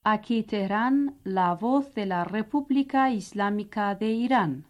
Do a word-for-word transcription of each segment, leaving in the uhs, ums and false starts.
Aquí Teherán, la voz de la República Islámica de Irán.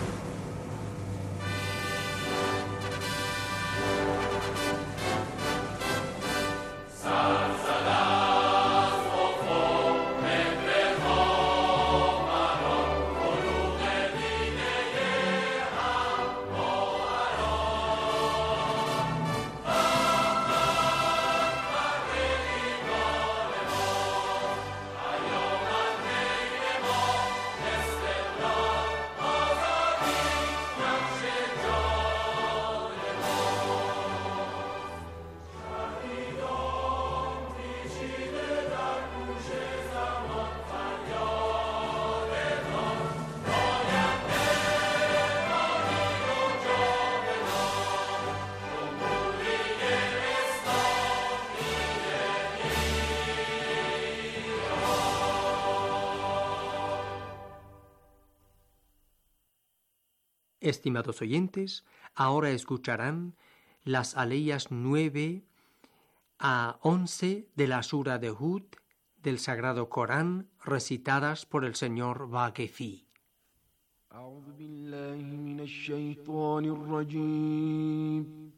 Estimados oyentes, ahora escucharán las aleyas nueve a once de la Sura de Hud del Sagrado Corán, recitadas por el señor Vaquefi. أعوذ بالله من الشيطان الرجيم.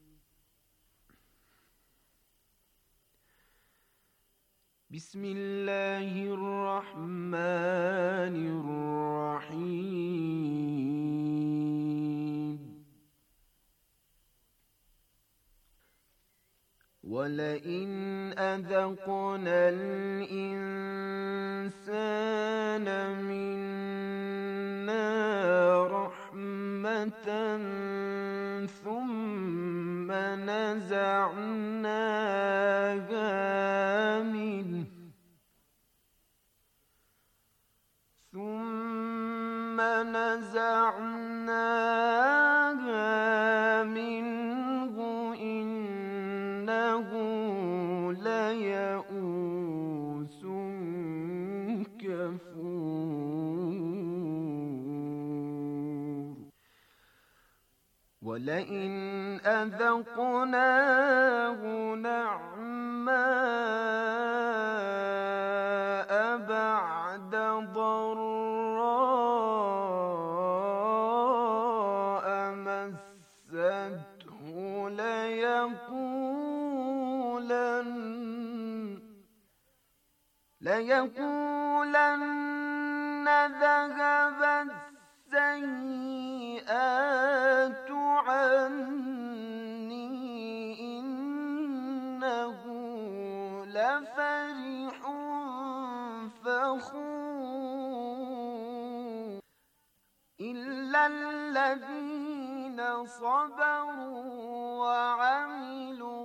بسم الله الرحمن الرحيم. ولئن أذقنا الإنسان منا رحمة ثم نزعناها منه ثم نزعناها منه إنه ليئوس كفور. ولئن أذقناه نعماء بعد ضراء مسته ليقولن ليقولن ذهب السيئات عني إنه لفرح فخور. إلا الذين صبروا وعملوا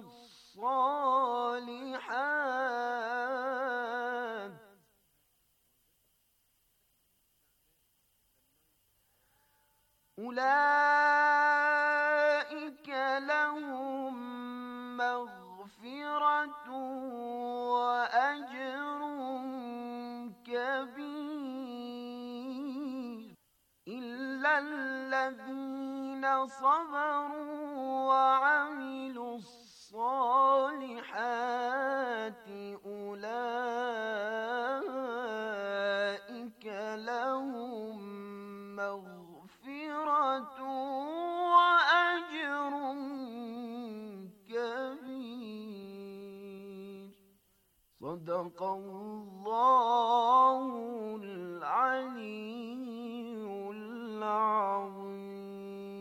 الصالحات أولئك لهم مغفرة وأجر كبير. إلا الذين صبروا وعملوا الصالحات أولئك لهم مغفرة وأجر كبير. صدق الله العلي العظيم.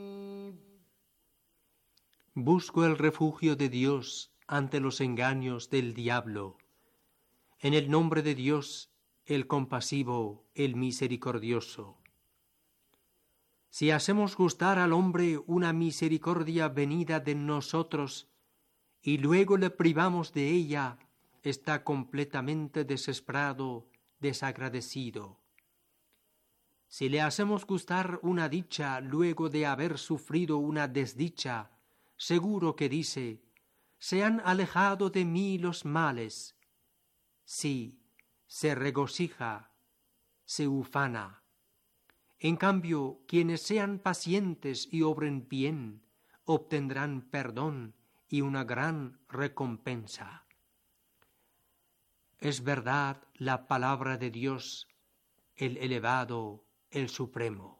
Busco el refugio de Dios ante los engaños del diablo. En el nombre de Dios, el compasivo, el misericordioso. Si hacemos gustar al hombre una misericordia venida de nosotros y luego le privamos de ella, está completamente desesperado, desagradecido. Si le hacemos gustar una dicha luego de haber sufrido una desdicha, seguro que dice: se han alejado de mí los males. Sí, se regocija, se ufana. En cambio, quienes sean pacientes y obren bien, obtendrán perdón y una gran recompensa. es verdad la palabra de Dios, el elevado, el supremo.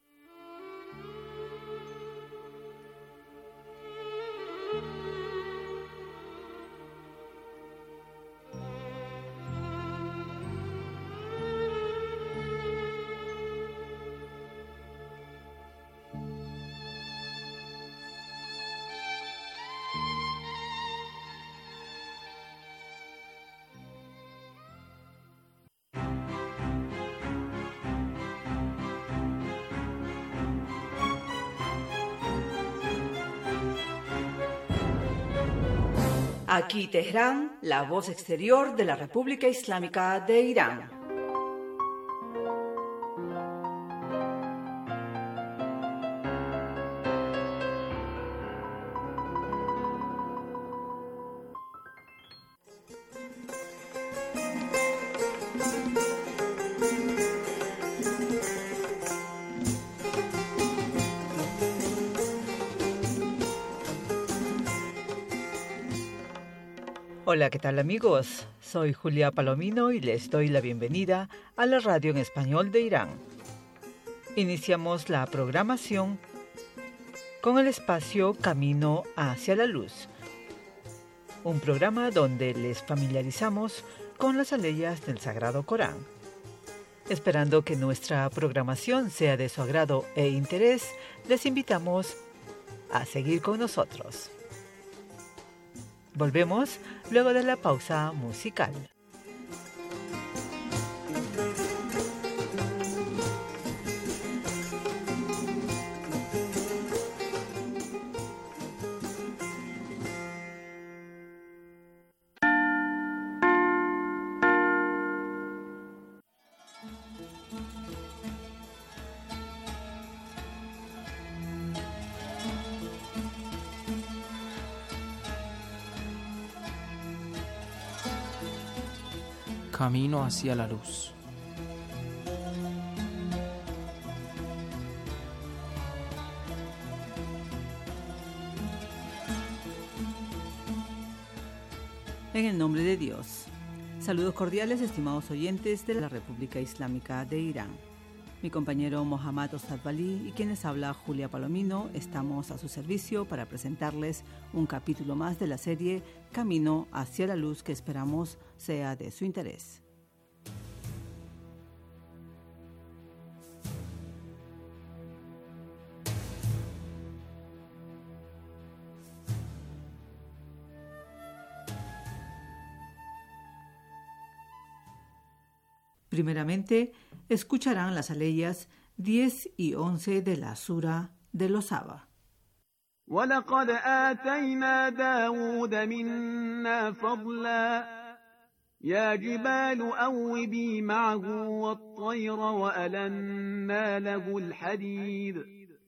Aquí Teherán, la voz exterior de la República Islámica de Irán. Hola, ¿qué tal amigos? Soy Julia Palomino y les doy la bienvenida a la radio en español de Irán. Iniciamos la programación con el espacio Camino hacia la Luz, un programa donde les familiarizamos con las aleyas del Sagrado Corán. Esperando que nuestra programación sea de su agrado e interés, les invitamos a seguir con nosotros. Volvemos luego de la pausa musical. Camino hacia la luz. En el nombre de Dios. Saludos cordiales, estimados oyentes de la República Islámica de Irán. Mi compañero Mohammad Ostadbali y quienes habla Julia Palomino estamos a su servicio para presentarles un capítulo más de la serie Camino hacia la Luz que esperamos sea de su interés. Primeramente, escucharán las aleyas diez y once de la Sura de los Saba. وَلَقَدْ آتَيْنَا دَاوُودَ مِنَّا فَضْلًا يَا جِبَالُ أَوِّبِي مَعَهُ وَالطَّيْرَ وَأَلَنَّا لَهُ الْحَدِيدَ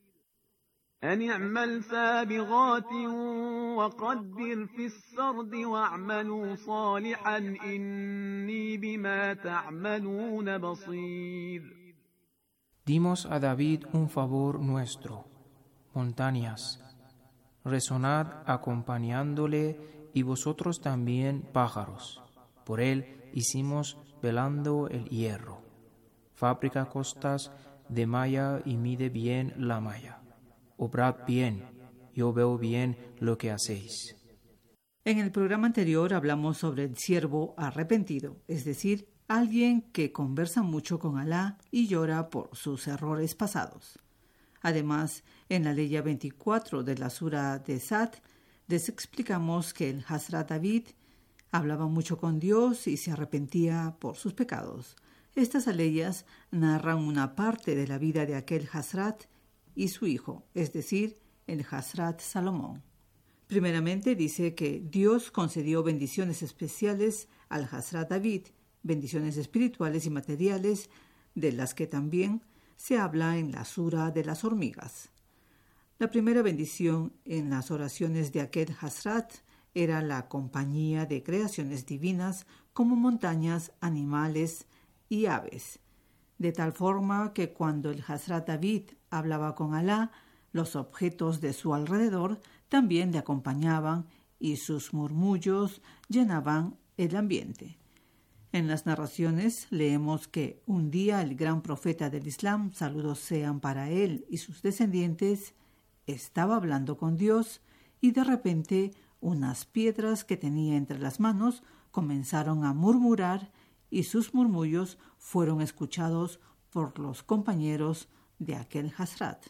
أَنِ اعْمَلْ سَابِغَاتٍ وَقَدِّرْ فِي السَّرْدِ وَاعْمَلُوا صَالِحًا إِنِّي بِمَا تَعْمَلُونَ بَصِيرٌ. Dimos a David un favor nuestro, montañas, resonad acompañándole y vosotros también pájaros. Por él hicimos velando el hierro. Fabrica costas de malla y mide bien la malla. Obrad bien, yo veo bien lo que hacéis. En el programa anterior hablamos sobre el siervo arrepentido, es decir, alguien que conversa mucho con Alá y llora por sus errores pasados. Además, en la leya veinticuatro de la Sura de Sad, les explicamos que el Hazrat David hablaba mucho con Dios y se arrepentía por sus pecados. Estas aleyas narran una parte de la vida de aquel Hazrat y su hijo, es decir, el Hazrat Salomón. Primeramente dice que Dios concedió bendiciones especiales al Hazrat David, bendiciones espirituales y materiales, de las que también se habla en la Sura de las hormigas. La primera bendición en las oraciones de aquel Hazrat era la compañía de creaciones divinas como montañas, animales y aves, de tal forma que cuando el Hazrat David hablaba con Alá, los objetos de su alrededor también le acompañaban y sus murmullos llenaban el ambiente. En las narraciones leemos que un día el gran profeta del Islam, saludos sean para él y sus descendientes, estaba hablando con Dios y de repente unas piedras que tenía entre las manos comenzaron a murmurar y sus murmullos fueron escuchados por los compañeros de aquel Hazrat.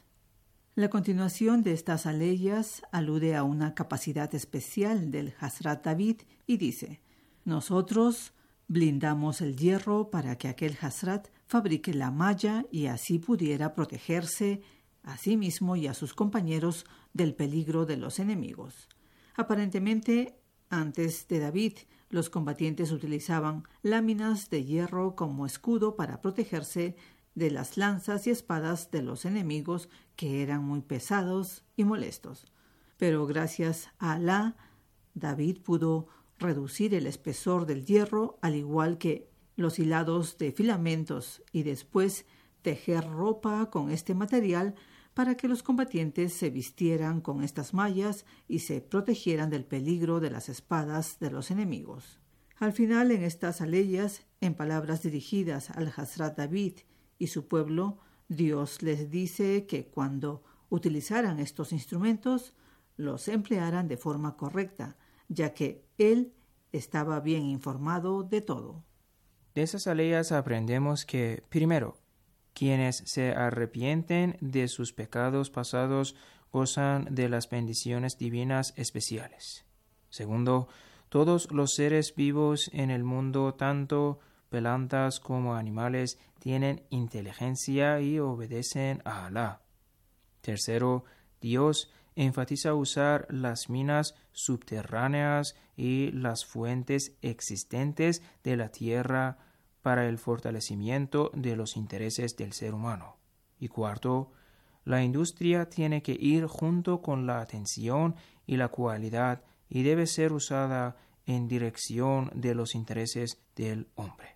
La continuación de estas aleyas alude a una capacidad especial del Hazrat David y dice: nosotros blindamos el hierro para que aquel Hazrat fabrique la malla y así pudiera protegerse a sí mismo y a sus compañeros del peligro de los enemigos. Aparentemente, antes de David, los combatientes utilizaban láminas de hierro como escudo para protegerse de las lanzas y espadas de los enemigos, que eran muy pesados y molestos. Pero gracias a Alá, David pudo reducir el espesor del hierro, al igual que los hilados de filamentos, y después tejer ropa con este material para que los combatientes se vistieran con estas mallas y se protegieran del peligro de las espadas de los enemigos. Al final, en estas aleyas, en palabras dirigidas al Hazrat David y su pueblo, Dios les dice que cuando utilizaran estos instrumentos, los emplearan de forma correcta, ya que él estaba bien informado de todo. De esas aleyas aprendemos que, primero, quienes se arrepienten de sus pecados pasados gozan de las bendiciones divinas especiales. Segundo, todos los seres vivos en el mundo, tanto plantas como animales, tienen inteligencia y obedecen a Alá. Tercero, Dios enfatiza usar las minas subterráneas y las fuentes existentes de la tierra para el fortalecimiento de los intereses del ser humano. Y cuarto, la industria tiene que ir junto con la atención y la cualidad y debe ser usada en dirección de los intereses del hombre.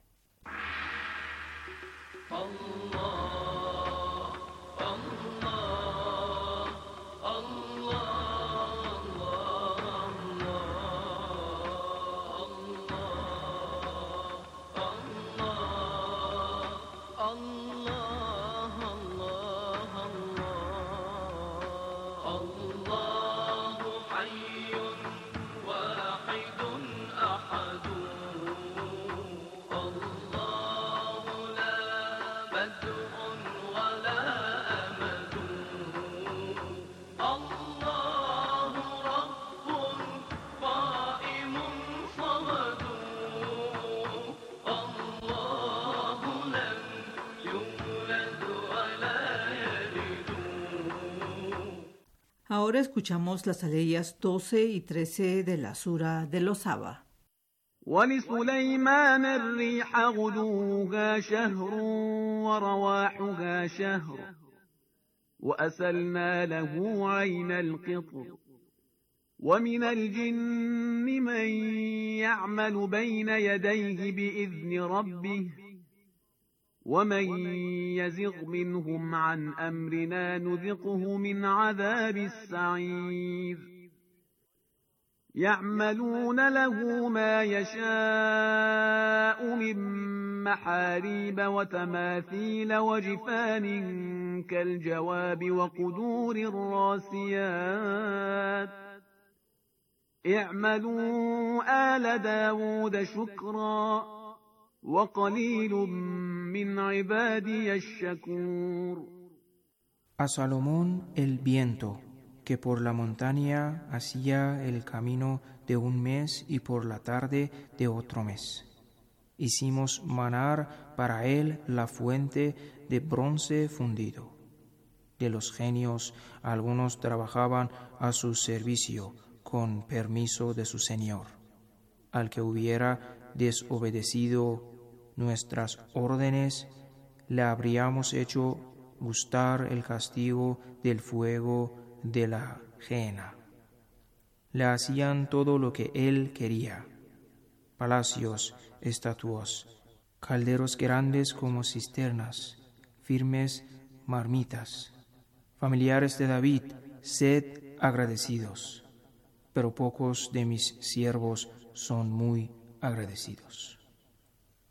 Ahora escuchamos las aleyas doce y trece de la sura de los Saba. وَلِسُلَيْمَانَ الرِّيحَ غُدُوُّهَا شَهْرٌ وَرَوَاحُهَا شَهْرٌ وَأَسَلْنَا لَهُ عَيْنَ الْقِطْرِ وَمِنَ الْجِنِّ مَن يَعْمَلُ بَيْنَ يَدَيْهِ بِإِذْنِ رَبِّهِ وَمَن يَزِغْ مِنْهُمْ عَنْ أَمْرِنَا نُذِقْهُ مِنْ عَذَابِ السَّعِيرِ يَعْمَلُونَ لَهُ مَا يَشَاءُ مِن مَّحَارِيبَ وَتَمَاثِيلَ وَجِفَانٍ كَالْجَوَابِ وَقُدُورٍ رَّاسِيَاتٍ اعْمَلُوا آلَ دَاوُودَ شُكْرًا وَقَلِيلٌ مِّنْ عِبَادِيَ الشَّكُورُ. A Salomón el viento, que por la montaña hacía el camino de un mes y por la tarde de otro mes. Hicimos manar para él la fuente de bronce fundido. De los genios, algunos trabajaban a su servicio con permiso de su señor. Al que hubiera desobedecido nuestras órdenes, le habríamos hecho gustar el castigo del fuego de la Gehenna. Le hacían todo lo que él quería: palacios, estatuas, calderos grandes como cisternas, firmes marmitas. Familiares de David, sed agradecidos, pero pocos de mis siervos son muy agradecidos.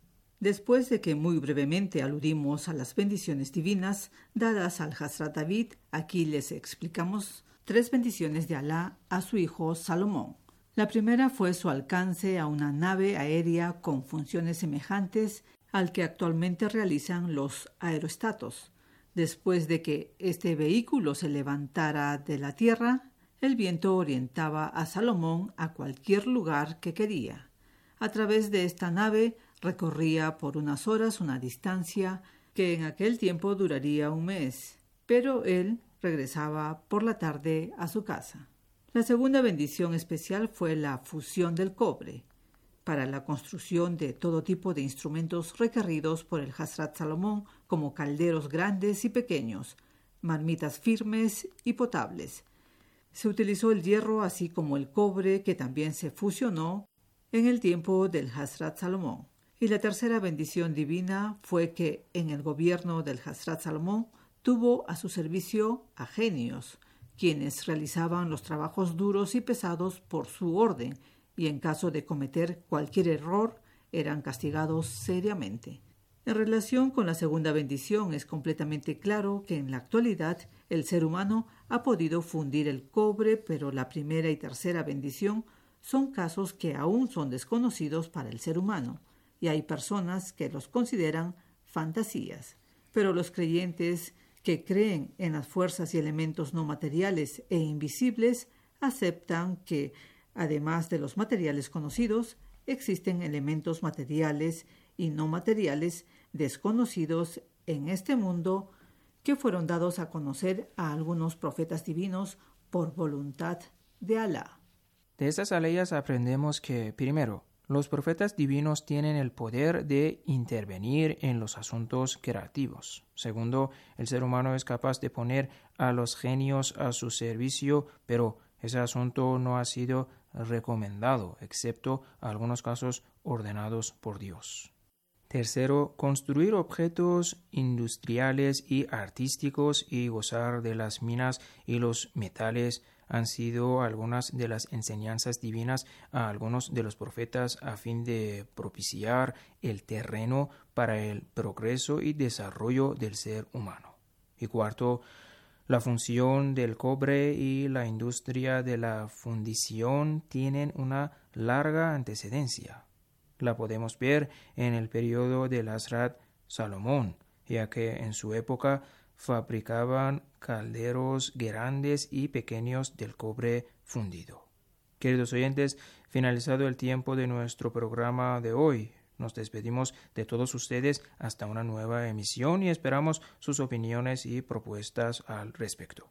Después de que muy brevemente aludimos a las bendiciones divinas dadas al Hazrat David, aquí les explicamos tres bendiciones de Alá a su hijo Salomón. La primera fue su alcance a una nave aérea con funciones semejantes al que actualmente realizan los aerostatos. Después de que este vehículo se levantara de la tierra, el viento orientaba a Salomón a cualquier lugar que quería. A través de esta nave recorría por unas horas una distancia que en aquel tiempo duraría un mes, pero él regresaba por la tarde a su casa. La segunda bendición especial fue la fusión del cobre para la construcción de todo tipo de instrumentos requeridos por el Hazrat Salomón, como calderos grandes y pequeños, marmitas firmes y potables. Se utilizó el hierro así como el cobre, que también se fusionó en el tiempo del Hazrat Salomón. Y la tercera bendición divina fue que en el gobierno del Hazrat Salomón tuvo a su servicio a genios, quienes realizaban los trabajos duros y pesados por su orden, y en caso de cometer cualquier error eran castigados seriamente. En relación con la segunda bendición, es completamente claro que en la actualidad el ser humano ha podido fundir el cobre, pero la primera y tercera bendición son casos que aún son desconocidos para el ser humano, y hay personas que los consideran fantasías. Pero los creyentes que creen en las fuerzas y elementos no materiales e invisibles aceptan que, además de los materiales conocidos, existen elementos materiales y no materiales desconocidos en este mundo que fueron dados a conocer a algunos profetas divinos por voluntad de Alá. De estas aleyas aprendemos que, primero, los profetas divinos tienen el poder de intervenir en los asuntos creativos. Segundo, el ser humano es capaz de poner a los genios a su servicio, pero ese asunto no ha sido recomendado, excepto algunos casos ordenados por Dios. Tercero, construir objetos industriales y artísticos y gozar de las minas y los metales han sido algunas de las enseñanzas divinas a algunos de los profetas a fin de propiciar el terreno para el progreso y desarrollo del ser humano. Y cuarto, la función del cobre y la industria de la fundición tienen una larga antecedencia. La podemos ver en el periodo del Hazrat Salomón, ya que en su época fabricaban calderos grandes y pequeños del cobre fundido. Queridos oyentes, finalizado el tiempo de nuestro programa de hoy, nos despedimos de todos ustedes hasta una nueva emisión y esperamos sus opiniones y propuestas al respecto.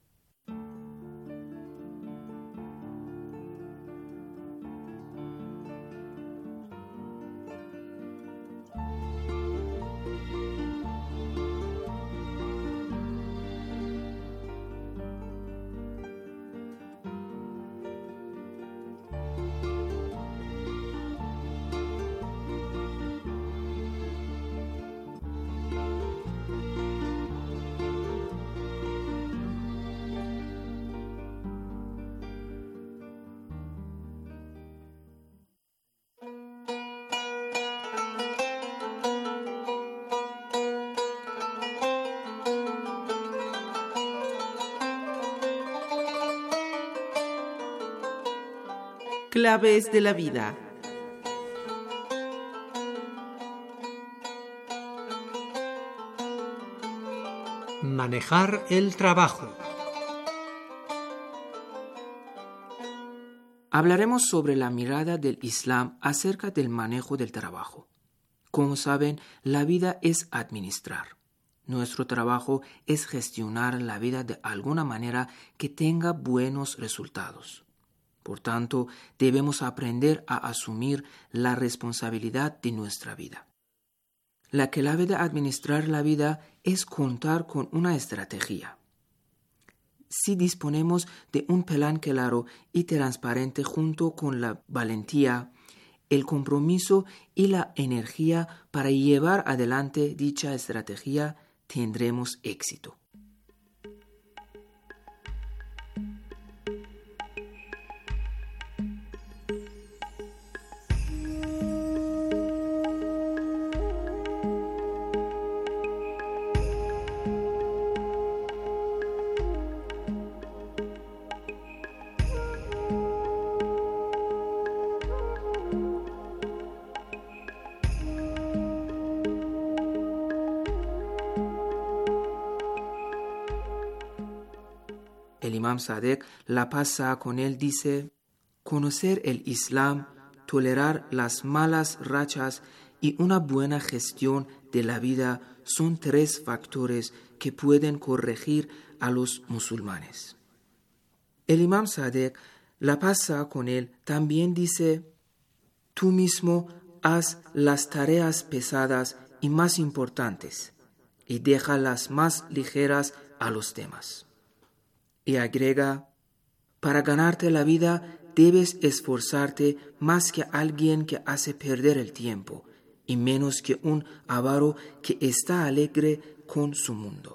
Claves de la vida. Manejar el trabajo. Hablaremos sobre la mirada del Islam acerca del manejo del trabajo. Como saben, la vida es administrar. Nuestro trabajo es gestionar la vida de alguna manera que tenga buenos resultados. Por tanto, debemos aprender a asumir la responsabilidad de nuestra vida. La clave de administrar la vida es contar con una estrategia. Si disponemos de un plan claro y transparente junto con la valentía, el compromiso y la energía para llevar adelante dicha estrategia, tendremos éxito. El imam Sadek, la paz con él, dice: conocer el Islam, tolerar las malas rachas y una buena gestión de la vida son tres factores que pueden corregir a los musulmanes. El imam Sadek, la paz con él, también dice: tú mismo haz las tareas pesadas y más importantes y deja las más ligeras a los demás. Y agrega: para ganarte la vida debes esforzarte más que alguien que hace perder el tiempo y menos que un avaro que está alegre con su mundo.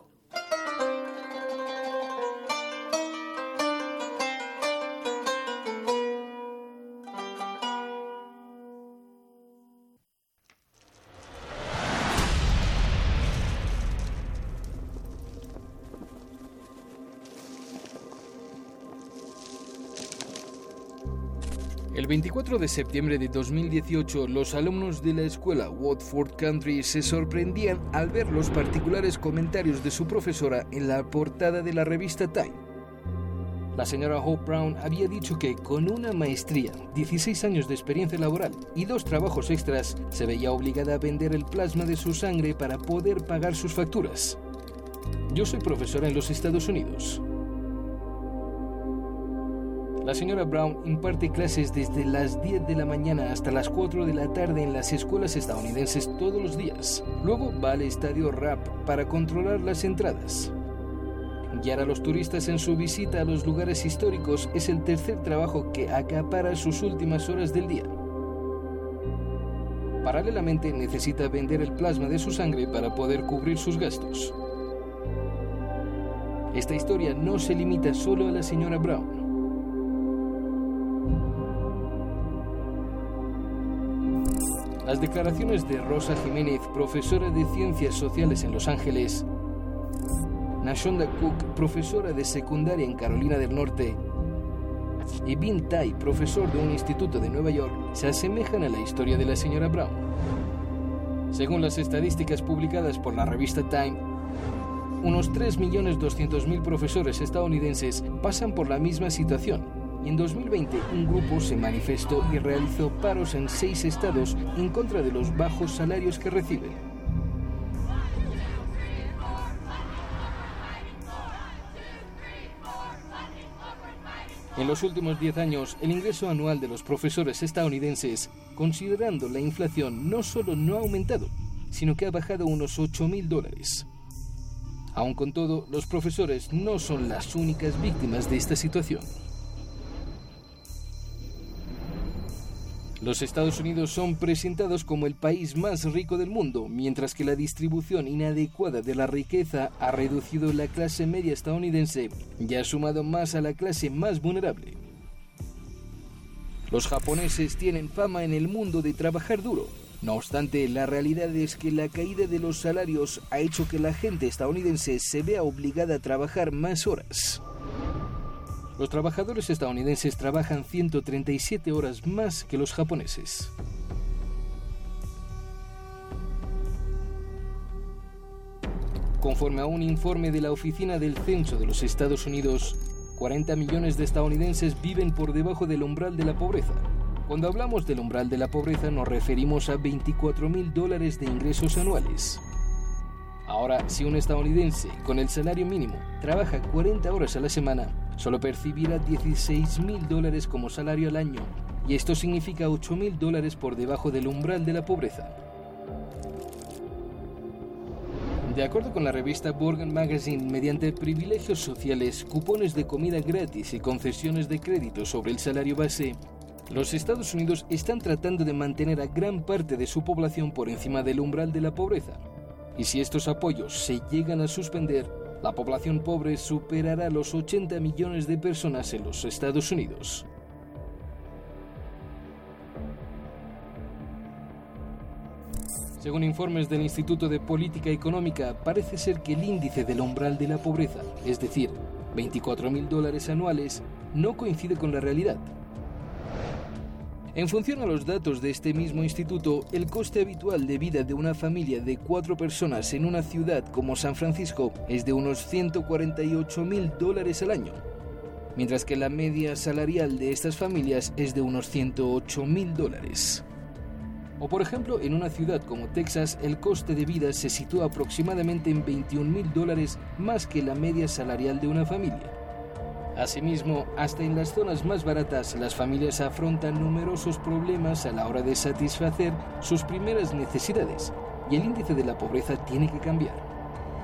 El veinticuatro de septiembre de dos mil dieciocho, los alumnos de la escuela Watford Country se sorprendían al ver los particulares comentarios de su profesora en la portada de la revista Time. La señora Hope Brown había dicho que con una maestría, dieciséis años de experiencia laboral y dos trabajos extras, se veía obligada a vender el plasma de su sangre para poder pagar sus facturas. Yo soy profesora en los Estados Unidos. La señora Brown imparte clases desde las diez de la mañana hasta las cuatro de la tarde en las escuelas estadounidenses todos los días. Luego va al estadio Rap para controlar las entradas. Guiar a los turistas en su visita a los lugares históricos es el tercer trabajo que acapara sus últimas horas del día. Paralelamente necesita vender el plasma de su sangre para poder cubrir sus gastos. Esta historia no se limita solo a la señora Brown. Las declaraciones de Rosa Jiménez, profesora de Ciencias Sociales en Los Ángeles, Nashonda Cook, profesora de secundaria en Carolina del Norte, y Bin Tai, profesor de un instituto de Nueva York, se asemejan a la historia de la señora Brown. Según las estadísticas publicadas por la revista Time, unos tres millones doscientos mil profesores estadounidenses pasan por la misma situación. Y en dos mil veinte, un grupo se manifestó y realizó paros en seis estados en contra de los bajos salarios que reciben. En los últimos diez años, el ingreso anual de los profesores estadounidenses, considerando la inflación, no solo no ha aumentado, sino que ha bajado unos ocho mil dólares. Aun con todo, los profesores no son las únicas víctimas de esta situación. Los Estados Unidos son presentados como el país más rico del mundo, mientras que la distribución inadecuada de la riqueza ha reducido la clase media estadounidense y ha sumado más a la clase más vulnerable. Los japoneses tienen fama en el mundo de trabajar duro. No obstante, la realidad es que la caída de los salarios ha hecho que la gente estadounidense se vea obligada a trabajar más horas. Los trabajadores estadounidenses trabajan ciento treinta y siete horas más que los japoneses. Conforme a un informe de la Oficina del Censo de los Estados Unidos, cuarenta millones de estadounidenses viven por debajo del umbral de la pobreza. Cuando hablamos del umbral de la pobreza nos referimos a veinticuatro mil dólares de ingresos anuales. Ahora, si un estadounidense con el salario mínimo trabaja cuarenta horas a la semana, solo percibirá dieciséis mil dólares como salario al año, y esto significa ocho mil dólares por debajo del umbral de la pobreza. De acuerdo con la revista Borgen Magazine, mediante privilegios sociales, cupones de comida gratis y concesiones de crédito sobre el salario base, los Estados Unidos están tratando de mantener a gran parte de su población por encima del umbral de la pobreza. Y si estos apoyos se llegan a suspender, la población pobre superará los ochenta millones de personas en los Estados Unidos. Según informes del Instituto de Política Económica, parece ser que el índice del umbral de la pobreza, es decir, veinticuatro mil dólares anuales, no coincide con la realidad. En función a los datos de este mismo instituto, el coste habitual de vida de una familia de cuatro personas en una ciudad como San Francisco es de unos ciento cuarenta y ocho mil dólares al año, mientras que la media salarial de estas familias es de unos ciento ocho mil dólares. O por ejemplo, en una ciudad como Texas, el coste de vida se sitúa aproximadamente en veintiún mil dólares más que la media salarial de una familia. Asimismo, hasta en las zonas más baratas, las familias afrontan numerosos problemas a la hora de satisfacer sus primeras necesidades, y el índice de la pobreza tiene que cambiar.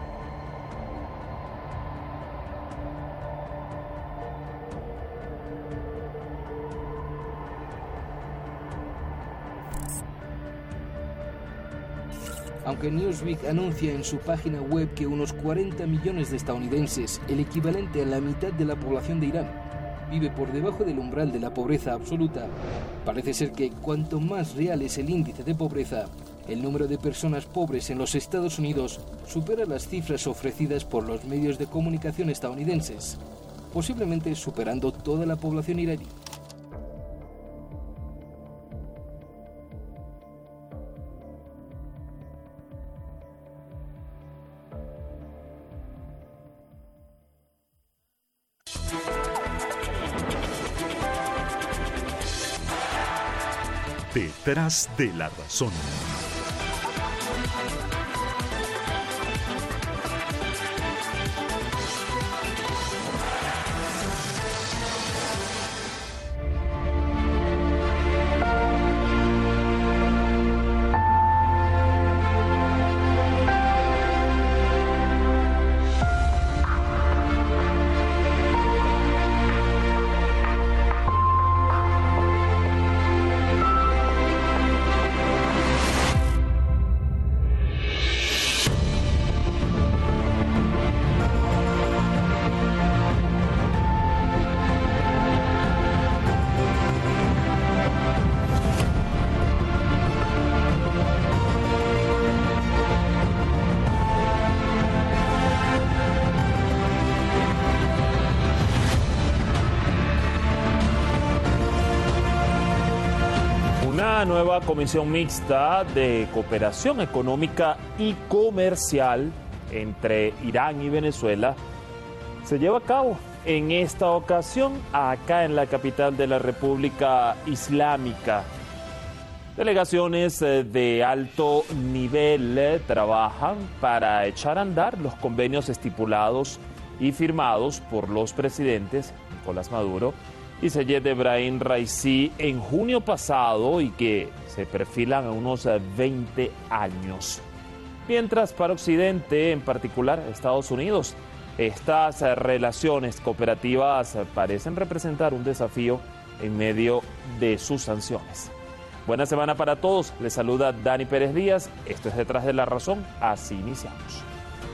Aunque Newsweek anuncia en su página web que unos cuarenta millones de estadounidenses, el equivalente a la mitad de la población de Irán, vive por debajo del umbral de la pobreza absoluta, parece ser que cuanto más real es el índice de pobreza, el número de personas pobres en los Estados Unidos supera las cifras ofrecidas por los medios de comunicación estadounidenses, posiblemente superando toda la población iraní. Detrás de la razón. Una nueva comisión mixta de cooperación económica y comercial entre Irán y Venezuela se lleva a cabo en esta ocasión acá en la capital de la República Islámica. Delegaciones de alto nivel trabajan para echar a andar los convenios estipulados y firmados por los presidentes Nicolás Maduro y Seyed Ebrahim Raisi en junio pasado y que se perfilan a unos veinte años. Mientras para Occidente, en particular Estados Unidos, estas relaciones cooperativas parecen representar un desafío en medio de sus sanciones. Buena semana para todos, les saluda Dani Pérez Díaz, esto es Detrás de la Razón, así iniciamos.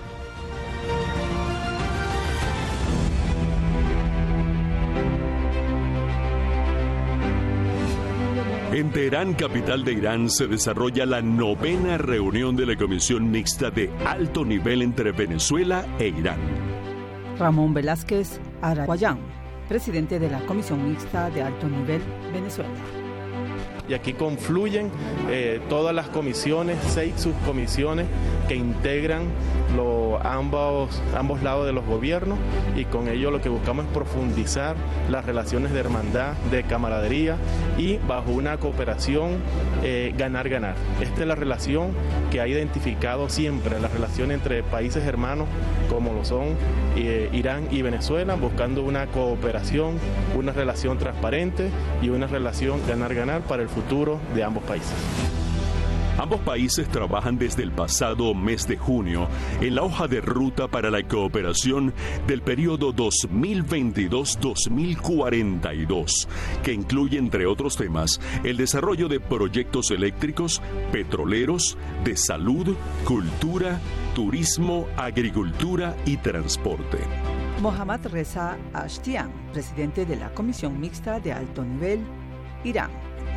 En Teherán, capital de Irán, se desarrolla la novena reunión de la Comisión Mixta de alto nivel entre Venezuela e Irán. Ramón Velázquez Araguayán, presidente de la Comisión Mixta de alto nivel Venezuela. Y aquí confluyen eh, todas las comisiones, seis subcomisiones que integran lo, ambos, ambos lados de los gobiernos, y con ello lo que buscamos es profundizar las relaciones de hermandad, de camaradería y bajo una cooperación eh, ganar-ganar. Esta es la relación que ha identificado siempre, la relación entre países hermanos como lo son eh, Irán y Venezuela, buscando una cooperación, una relación transparente y una relación ganar-ganar para el futuro de ambos países. Ambos países trabajan desde el pasado mes de junio en la hoja de ruta para la cooperación del periodo dos mil veintidós a dos mil cuarenta y dos, que incluye, entre otros temas, el desarrollo de proyectos eléctricos, petroleros, de salud, cultura, turismo, agricultura y transporte. Mohammad Reza Ashtian, presidente de la Comisión Mixta de alto nivel, Irán.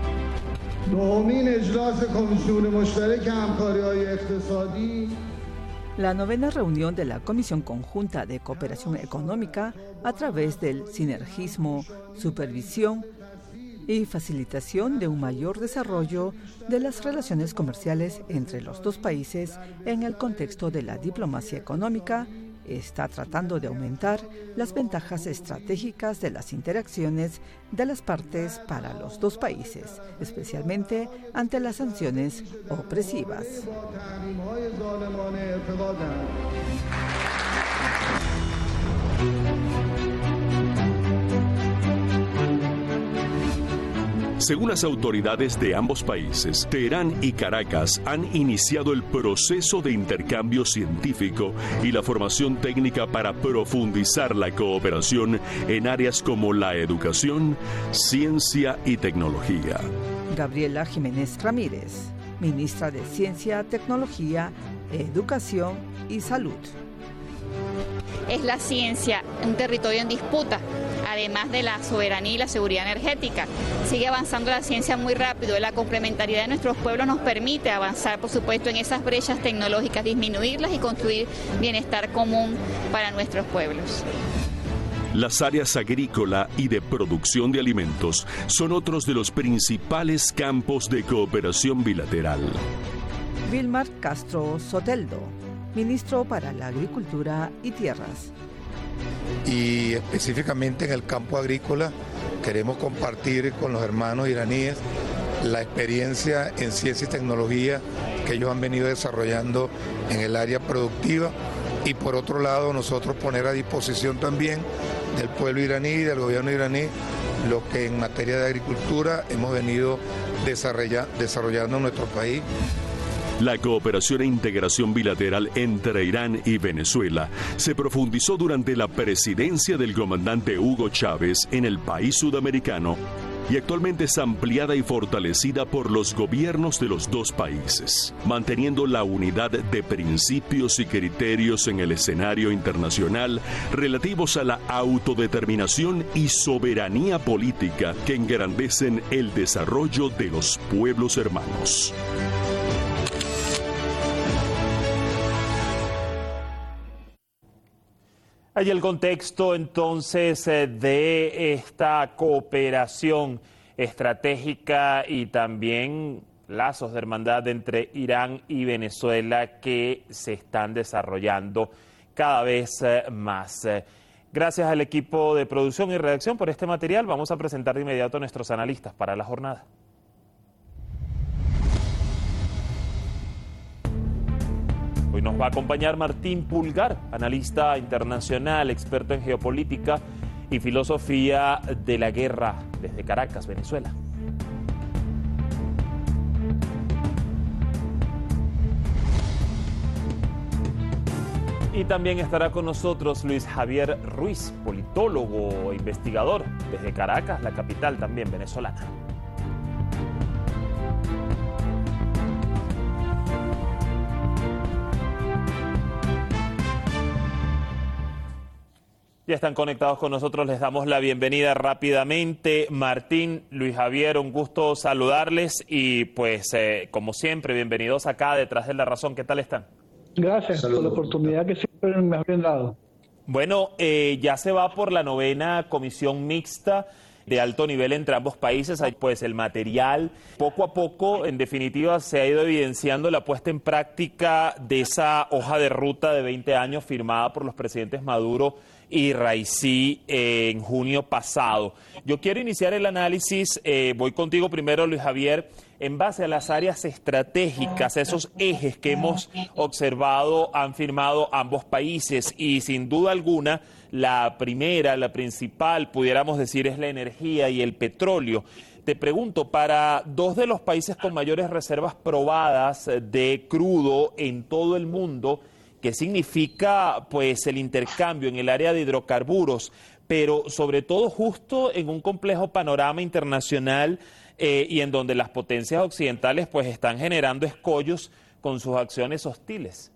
La novena reunión de la Comisión Conjunta de Cooperación Económica a través del sinergismo, supervisión y facilitación de un mayor desarrollo de las relaciones comerciales entre los dos países en el contexto de la diplomacia económica está tratando de aumentar las ventajas estratégicas de las interacciones de las partes para los dos países, especialmente ante las sanciones opresivas. Según las autoridades de ambos países, Teherán y Caracas han iniciado el proceso de intercambio científico y la formación técnica para profundizar la cooperación en áreas como la educación, ciencia y tecnología. Gabriela Jiménez Ramírez, ministra de Ciencia, Tecnología, Educación y Salud. Es la ciencia un territorio en disputa, además de la soberanía y la seguridad energética. Sigue avanzando la ciencia muy rápido y la complementariedad de nuestros pueblos nos permite avanzar, por supuesto, en esas brechas tecnológicas, disminuirlas y construir bienestar común para nuestros pueblos. Las áreas agrícola y de producción de alimentos son otros de los principales campos de cooperación bilateral. Vilmar Castro Soteldo, ministro para la Agricultura y Tierras. Y específicamente en el campo agrícola queremos compartir con los hermanos iraníes la experiencia en ciencia y tecnología que ellos han venido desarrollando en el área productiva, y por otro lado nosotros poner a disposición también del pueblo iraní y del gobierno iraní lo que en materia de agricultura hemos venido desarrollando en nuestro país. La cooperación e integración bilateral entre Irán y Venezuela se profundizó durante la presidencia del comandante Hugo Chávez en el país sudamericano y actualmente es ampliada y fortalecida por los gobiernos de los dos países, manteniendo la unidad de principios y criterios en el escenario internacional relativos a la autodeterminación y soberanía política que engrandecen el desarrollo de los pueblos hermanos. Hay el contexto entonces de esta cooperación estratégica y también lazos de hermandad entre Irán y Venezuela que se están desarrollando cada vez más. Gracias al equipo de producción y redacción por este material. Vamos a presentar de inmediato a nuestros analistas para la jornada. Hoy nos va a acompañar Martín Pulgar, analista internacional, experto en geopolítica y filosofía de la guerra desde Caracas, Venezuela. Y también estará con nosotros Luis Javier Ruiz, politólogo e investigador desde Caracas, la capital también venezolana. Ya están conectados con nosotros, les damos la bienvenida rápidamente. Martín, Luis Javier, un gusto saludarles y pues eh, como siempre, bienvenidos acá Detrás de la Razón. ¿Qué tal están? Gracias Saludos. por la oportunidad que siempre me habían dado. Bueno, eh, ya se va por la novena comisión mixta de alto nivel entre ambos países. Pues el material, poco a poco, en definitiva, se ha ido evidenciando la puesta en práctica de esa hoja de ruta de veinte años firmada por los presidentes Maduro y Raisi eh, en junio pasado. Yo quiero iniciar el análisis, eh, voy contigo primero, Luis Javier, en base a las áreas estratégicas, esos ejes que hemos observado, han firmado ambos países y sin duda alguna la primera, la principal, pudiéramos decir, es la energía y el petróleo. Te pregunto, para dos de los países con mayores reservas probadas de crudo en todo el mundo, ¿qué significa pues el intercambio en el área de hidrocarburos? Pero sobre todo justo en un complejo panorama internacional eh, y en donde las potencias occidentales pues están generando escollos con sus acciones hostiles.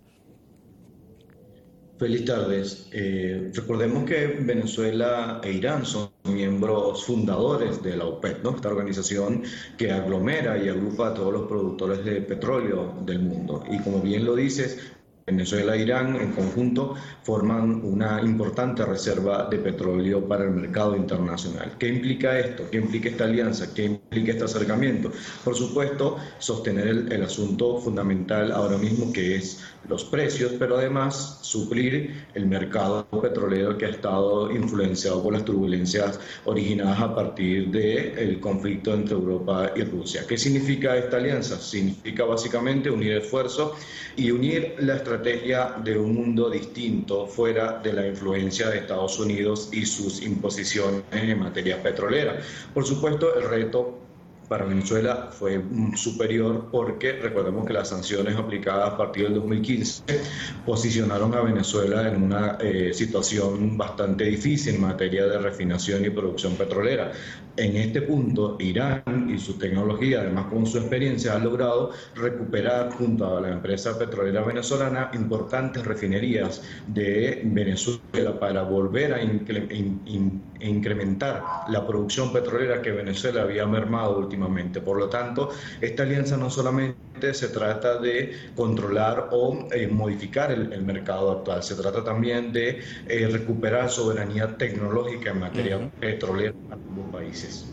Feliz tardes. Eh, recordemos que Venezuela e Irán son miembros fundadores de la OPEC, ¿no? Esta organización que aglomera y agrupa a todos los productores de petróleo del mundo. Y como bien lo dices, Venezuela e Irán en conjunto forman una importante reserva de petróleo para el mercado internacional. ¿Qué implica esto? ¿Qué implica esta alianza? ¿Qué implica este acercamiento? Por supuesto, sostener el, el asunto fundamental ahora mismo, que es los precios, pero además suplir el mercado petrolero que ha estado influenciado por las turbulencias originadas a partir del conflicto entre Europa y Rusia. ¿Qué significa esta alianza? Significa básicamente unir esfuerzos y unir la estrategia de un mundo distinto fuera de la influencia de Estados Unidos y sus imposiciones en materia petrolera. Por supuesto, el reto para Venezuela fue superior porque recordemos que las sanciones aplicadas a partir del dos mil quince posicionaron a Venezuela en una eh, situación bastante difícil en materia de refinación y producción petrolera. En este punto, Irán y su tecnología, además con su experiencia, ha logrado recuperar junto a la empresa petrolera venezolana importantes refinerías de Venezuela para volver a incre in in incrementar la producción petrolera que Venezuela había mermado últimamente. Por lo tanto, esta alianza no solamente se trata de controlar o eh, modificar el, el mercado actual, se trata también de eh, recuperar soberanía tecnológica en materia uh-huh. petrolera en ambos países.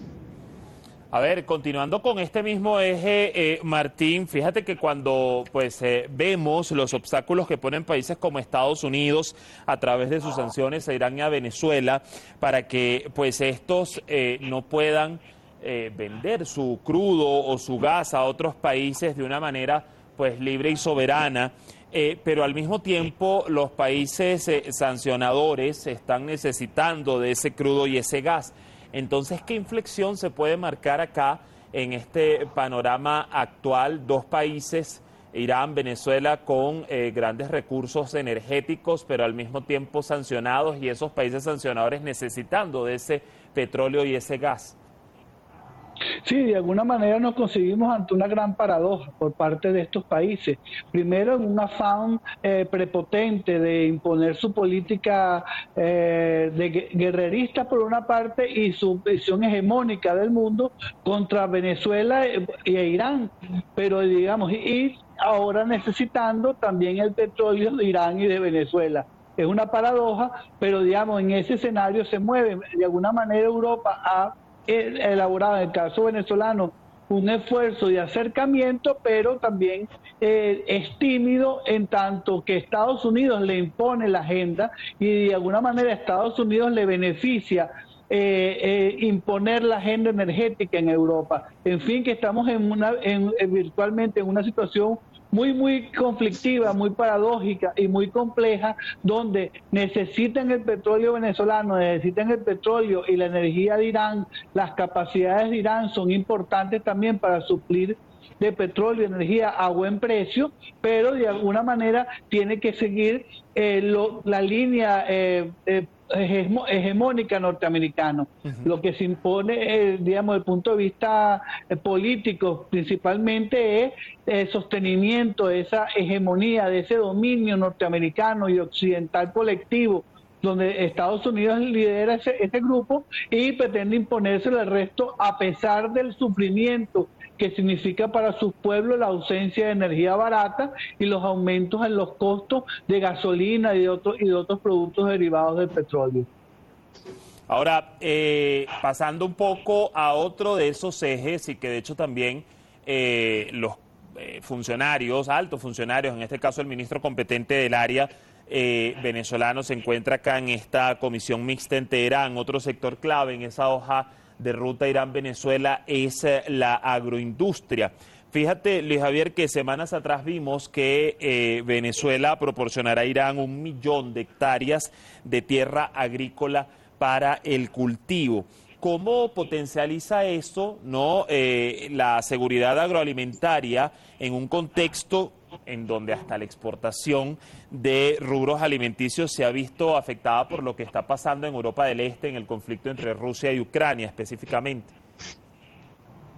A ver, continuando con este mismo eje, eh, Martín, fíjate que cuando pues eh, vemos los obstáculos que ponen países como Estados Unidos a través de sus sanciones a Irán y a Venezuela para que pues estos eh, no puedan eh, vender su crudo o su gas a otros países de una manera pues libre y soberana, eh, pero al mismo tiempo los países eh, sancionadores están necesitando de ese crudo y ese gas. Entonces, ¿qué inflexión se puede marcar acá en este panorama actual? Dos países, Irán, Venezuela, con eh, grandes recursos energéticos, pero al mismo tiempo sancionados, y esos países sancionadores necesitando de ese petróleo y ese gas. Sí, de alguna manera nos conseguimos ante una gran paradoja por parte de estos países. Primero, en un afán eh, prepotente de imponer su política eh, de guerrerista por una parte y su visión hegemónica del mundo contra Venezuela e Irán. Pero digamos, y ahora necesitando también el petróleo de Irán y de Venezuela. Es una paradoja, pero digamos, en ese escenario se mueve. De alguna manera Europa ha elaborado, en el caso venezolano, un esfuerzo de acercamiento, pero también eh, es tímido en tanto que Estados Unidos le impone la agenda y de alguna manera Estados Unidos le beneficia eh, eh, imponer la agenda energética en Europa. En fin, que estamos en una, en, en, virtualmente en una situación muy, muy conflictiva, muy paradójica y muy compleja, donde necesitan el petróleo venezolano, necesitan el petróleo y la energía de Irán. Las capacidades de Irán son importantes también para suplir de petróleo y energía a buen precio, pero de alguna manera tiene que seguir eh, lo, la línea eh, eh, hegemónica norteamericana. Uh-huh. Lo que se impone, eh, digamos, desde el punto de vista eh, político, principalmente es el sostenimiento de esa hegemonía, de ese dominio norteamericano y occidental colectivo, donde Estados Unidos lidera ese, ese grupo y pretende imponérselo al resto a pesar del sufrimiento que significa para sus pueblos la ausencia de energía barata y los aumentos en los costos de gasolina y de otros, y de otros productos derivados del petróleo. Ahora, eh, pasando un poco a otro de esos ejes, y que de hecho también eh, los eh, funcionarios, altos funcionarios, en este caso el ministro competente del área eh, venezolano, se encuentra acá en esta comisión mixta en Teherán. Otro sector clave en esa hoja de ruta Irán-Venezuela es la agroindustria. Fíjate, Luis Javier, que semanas atrás vimos que eh, Venezuela proporcionará a Irán un millón de hectáreas de tierra agrícola para el cultivo. ¿Cómo potencializa esto, no, eh, la seguridad agroalimentaria en un contexto en donde hasta la exportación de rubros alimenticios se ha visto afectada por lo que está pasando en Europa del Este, en el conflicto entre Rusia y Ucrania específicamente?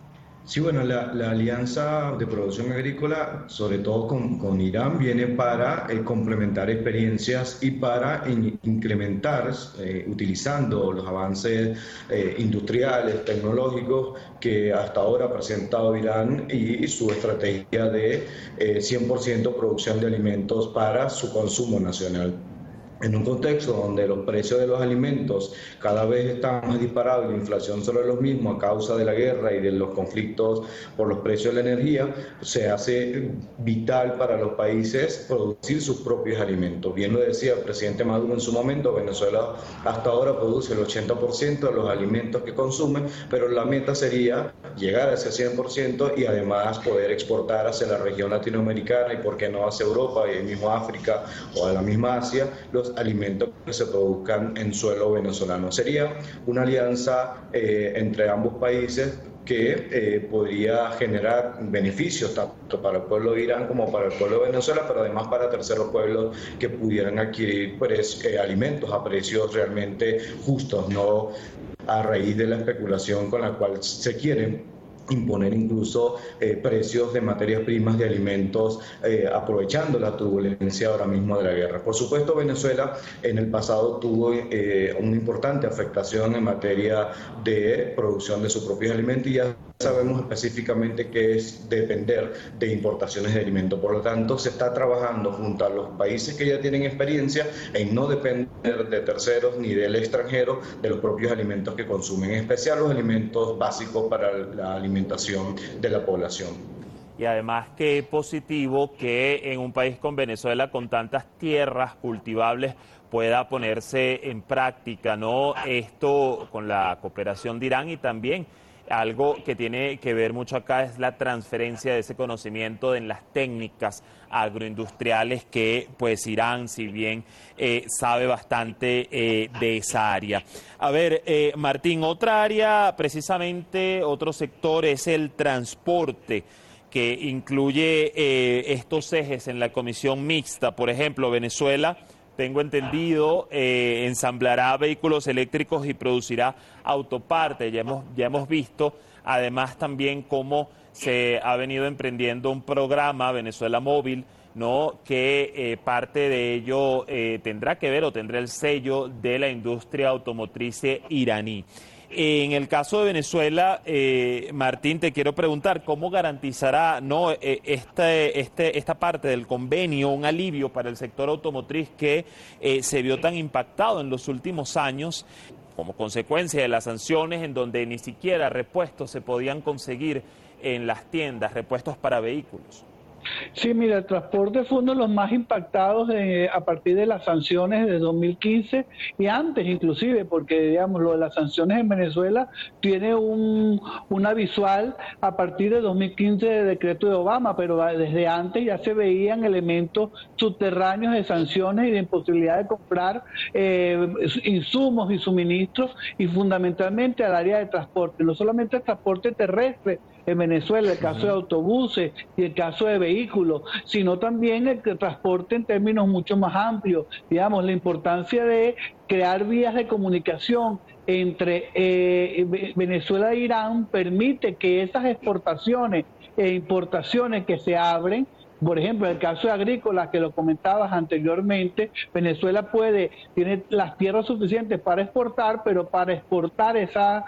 Sí, bueno, la, la alianza de producción agrícola, sobre todo con, con Irán, viene para eh, complementar experiencias y para in, incrementar, eh, utilizando los avances eh, industriales, tecnológicos que hasta ahora ha presentado Irán y, y su estrategia de eh, cien por ciento producción de alimentos para su consumo nacional. En un contexto donde los precios de los alimentos cada vez están más disparados y la inflación sobre los mismos a causa de la guerra y de los conflictos por los precios de la energía, se hace vital para los países producir sus propios alimentos. Bien lo decía el presidente Maduro en su momento, Venezuela hasta ahora produce el ochenta por ciento de los alimentos que consume, pero la meta sería llegar a ese cien por ciento y además poder exportar hacia la región latinoamericana y por qué no hacia Europa y el mismo África o a la misma Asia los alimentos que se produzcan en suelo venezolano. Sería una alianza eh, entre ambos países que eh, podría generar beneficios tanto para el pueblo de Irán como para el pueblo de Venezuela, pero además para terceros pueblos que pudieran adquirir pues, eh, alimentos a precios realmente justos, no a raíz de la especulación con la cual se quieren imponer incluso eh, precios de materias primas de alimentos eh, aprovechando la turbulencia ahora mismo de la guerra. Por supuesto, Venezuela en el pasado tuvo eh, una importante afectación en materia de producción de sus propios alimentos y ya sabemos específicamente que es depender de importaciones de alimentos. Por lo tanto, se está trabajando junto a los países que ya tienen experiencia en no depender de terceros ni del extranjero de los propios alimentos que consumen, en especial los alimentos básicos para la alimentación de la población. Y además qué positivo que en un país con Venezuela, con tantas tierras cultivables, pueda ponerse en práctica, ¿no? Esto con la cooperación de Irán y también algo que tiene que ver mucho acá es la transferencia de ese conocimiento en las técnicas agroindustriales que pues Irán, si bien eh, sabe bastante eh, de esa área. A ver, eh, Martín, otra área, precisamente otro sector es el transporte, que incluye eh, estos ejes en la comisión mixta. Por ejemplo, Venezuela, tengo entendido, eh, ensamblará vehículos eléctricos y producirá autopartes. Ya hemos, ya hemos visto, además, también cómo se ha venido emprendiendo un programa, Venezuela Móvil, ¿no? que eh, parte de ello eh, tendrá que ver o tendrá el sello de la industria automotriz iraní. En el caso de Venezuela, eh, Martín, te quiero preguntar, ¿cómo garantizará no eh, este, este, esta parte del convenio un alivio para el sector automotriz que eh, se vio tan impactado en los últimos años como consecuencia de las sanciones, en donde ni siquiera repuestos se podían conseguir en las tiendas, repuestos para vehículos? Sí, mira, el transporte fue uno de los más impactados de, a partir de las sanciones de dos mil quince y antes inclusive, porque digamos lo de las sanciones en Venezuela tiene un, una visual a partir de dos mil quince de decreto de Obama, pero desde antes ya se veían elementos subterráneos de sanciones y de imposibilidad de comprar eh, insumos y suministros y fundamentalmente al área de transporte, no solamente el transporte terrestre en Venezuela, el caso de autobuses y el caso de vehículos, sino también el transporte en términos mucho más amplios. Digamos, la importancia de crear vías de comunicación entre eh, Venezuela e Irán permite que esas exportaciones e importaciones que se abren, por ejemplo, en el caso de agrícolas, que lo comentabas anteriormente, Venezuela puede, tiene las tierras suficientes para exportar, pero para exportar esa,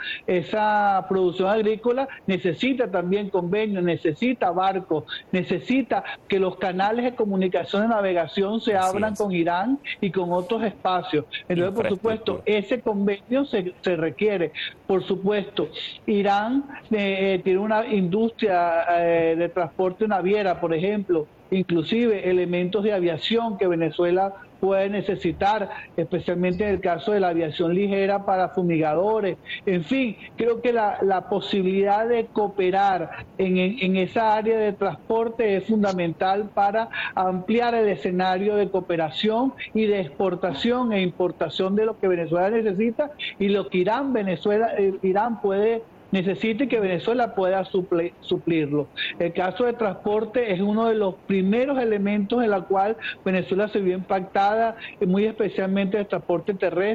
esa producción agrícola necesita también convenios, necesita barcos, necesita que los canales de comunicación y navegación se abran con Irán y con otros espacios. Entonces, por supuesto, ese convenio se, se requiere. Por supuesto, Irán eh, tiene una industria eh, de transporte naviera, por ejemplo, inclusive elementos de aviación que Venezuela puede necesitar, especialmente en el caso de la aviación ligera para fumigadores. En fin, creo que la, la posibilidad de cooperar en, en, en esa área de transporte es fundamental para ampliar el escenario de cooperación y de exportación e importación de lo que Venezuela necesita y lo que Irán, Venezuela, eh, Irán puede necesite que Venezuela pueda suplir, suplirlo. El caso de transporte es uno de los primeros elementos en la cual Venezuela se vio impactada, muy especialmente el transporte terrestre.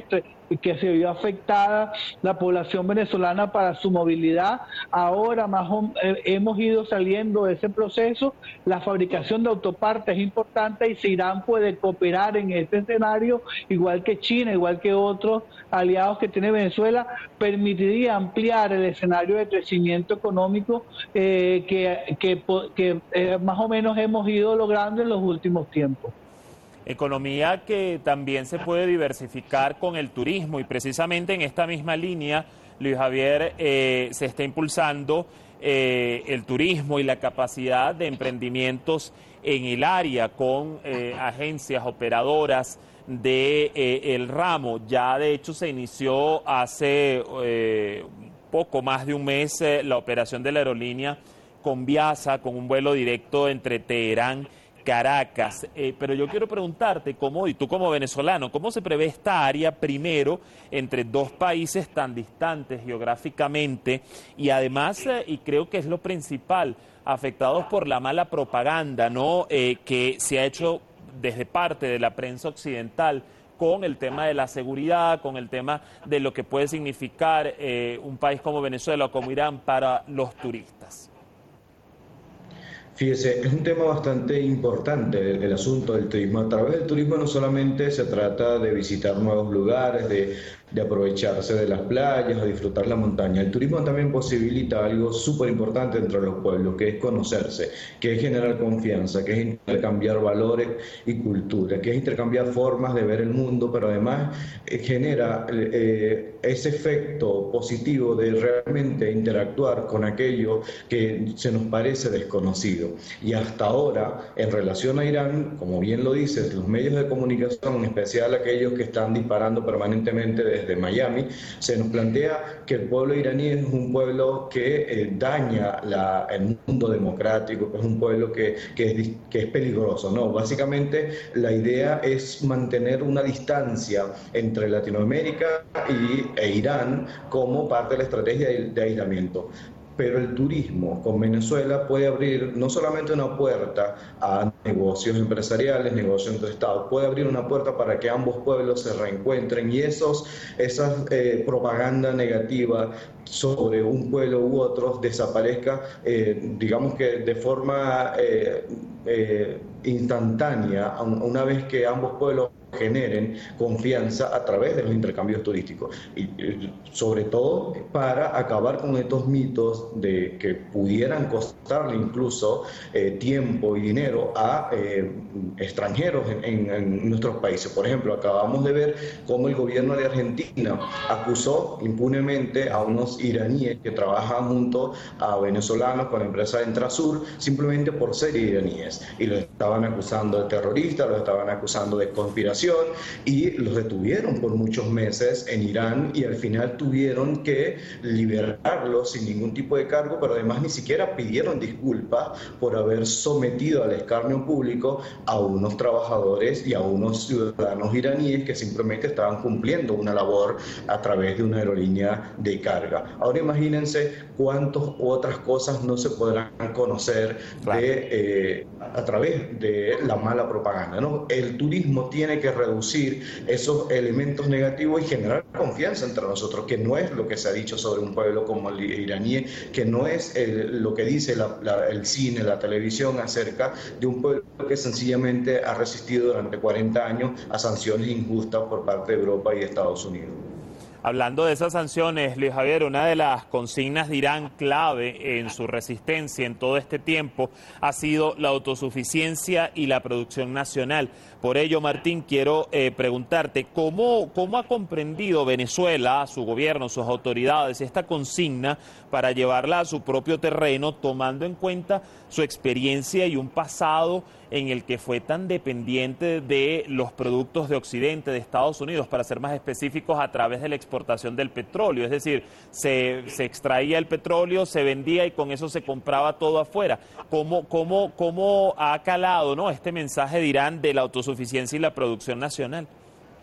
que se vio afectada la población venezolana para su movilidad. Ahora más o, eh, hemos ido saliendo de ese proceso. La fabricación de autopartes es importante y si Irán puede cooperar en este escenario, igual que China, igual que otros aliados que tiene Venezuela, permitiría ampliar el escenario de crecimiento económico eh, que, que, que eh, más o menos hemos ido logrando en los últimos tiempos. Economía que también se puede diversificar con el turismo y precisamente en esta misma línea, Luis Javier, eh, se está impulsando eh, el turismo y la capacidad de emprendimientos en el área con eh, agencias operadoras de eh, el ramo. Ya de hecho se inició hace eh, poco más de un mes eh, la operación de la aerolínea Conviasa con un vuelo directo entre Teherán Caracas, eh, pero yo quiero preguntarte, cómo, y tú como venezolano, ¿cómo se prevé esta área primero entre dos países tan distantes geográficamente y además, eh, y creo que es lo principal, afectados por la mala propaganda, ¿no? Eh, que se ha hecho desde parte de la prensa occidental con el tema de la seguridad, con el tema de lo que puede significar eh, un país como Venezuela o como Irán para los turistas? Fíjese, es un tema bastante importante el, el asunto del turismo. A través del turismo no solamente se trata de visitar nuevos lugares, de, de aprovecharse de las playas o disfrutar la montaña. El turismo también posibilita algo súper importante entre los pueblos, que es conocerse, que es generar confianza, que es intercambiar valores y cultura, que es intercambiar formas de ver el mundo, pero además eh, genera eh, ese efecto positivo de realmente interactuar con aquello que se nos parece desconocido. Y hasta ahora, en relación a Irán, como bien lo dices, los medios de comunicación, en especial aquellos que están disparando permanentemente desde Miami, se nos plantea que el pueblo iraní es un pueblo que eh, daña la, el mundo democrático, que es un pueblo que, que, es, que es peligroso, ¿no? Básicamente, la idea es mantener una distancia entre Latinoamérica y, e Irán como parte de la estrategia de, de aislamiento. Pero el turismo con Venezuela puede abrir no solamente una puerta a negocios empresariales, negocios entre estados, puede abrir una puerta para que ambos pueblos se reencuentren y esos, esa eh, propaganda negativa sobre un pueblo u otro desaparezca, eh, digamos que de forma eh, eh, instantánea, una vez que ambos pueblos generen confianza a través de los intercambios turísticos y, y sobre todo para acabar con estos mitos de que pudieran costarle incluso eh, tiempo y dinero a eh, extranjeros en, en, en nuestros países. Por ejemplo, acabamos de ver cómo el gobierno de Argentina acusó impunemente a unos iraníes que trabajan junto a venezolanos con la empresa Entrasur simplemente por ser iraníes y los estaban acusando de terroristas, los estaban acusando de conspiración y los detuvieron por muchos meses en Irán y al final tuvieron que liberarlos sin ningún tipo de cargo, pero además ni siquiera pidieron disculpas por haber sometido al escarnio público a unos trabajadores y a unos ciudadanos iraníes que simplemente estaban cumpliendo una labor a través de una aerolínea de carga. Ahora imagínense cuántas otras cosas no se podrán conocer claro. de, eh, a través de la mala propaganda, ¿no? El turismo tiene que reducir esos elementos negativos y generar confianza entre nosotros, que no es lo que se ha dicho sobre un pueblo como el iraní, que no es el, lo que dice la, la, el cine, la televisión acerca de un pueblo que sencillamente ha resistido durante cuarenta años a sanciones injustas por parte de Europa y de Estados Unidos. Hablando de esas sanciones, Luis Javier, una de las consignas de Irán clave en su resistencia en todo este tiempo ha sido la autosuficiencia y la producción nacional. Por ello, Martín, quiero eh, preguntarte, ¿cómo, ¿cómo ha comprendido Venezuela, su gobierno, sus autoridades, esta consigna para llevarla a su propio terreno, tomando en cuenta su experiencia y un pasado en el que fue tan dependiente de los productos de Occidente, de Estados Unidos, para ser más específicos, a través de la exportación del petróleo? Es decir, se, se extraía el petróleo, se vendía y con eso se compraba todo afuera. ¿Cómo, cómo, cómo ha calado, ¿no?, este mensaje de Irán de la autosuficiencia y la producción nacional?